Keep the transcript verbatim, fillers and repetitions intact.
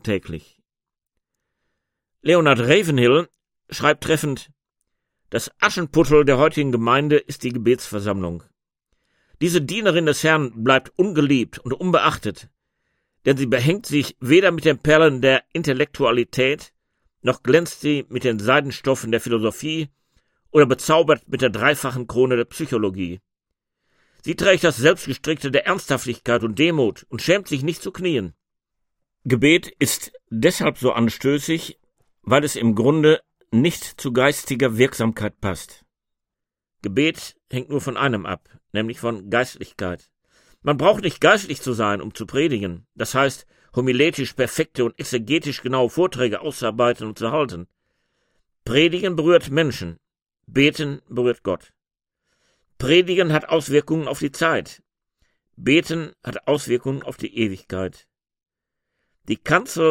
täglich. Leonard Ravenhill schreibt treffend: Das Aschenputtel der heutigen Gemeinde ist die Gebetsversammlung. Diese Dienerin des Herrn bleibt ungeliebt und unbeachtet, denn sie behängt sich weder mit den Perlen der Intellektualität, noch glänzt sie mit den Seidenstoffen der Philosophie oder bezaubert mit der dreifachen Krone der Psychologie. Sie trägt das Selbstgestrickte der Ernsthaftigkeit und Demut und schämt sich nicht zu knien. Gebet ist deshalb so anstößig, weil es im Grunde nicht zu geistiger Wirksamkeit passt. Gebet hängt nur von einem ab, nämlich von Geistlichkeit. Man braucht nicht geistlich zu sein, um zu predigen, das heißt, homiletisch perfekte und exegetisch genaue Vorträge auszuarbeiten und zu halten. Predigen berührt Menschen, beten berührt Gott. Predigen hat Auswirkungen auf die Zeit, beten hat Auswirkungen auf die Ewigkeit. Die Kanzel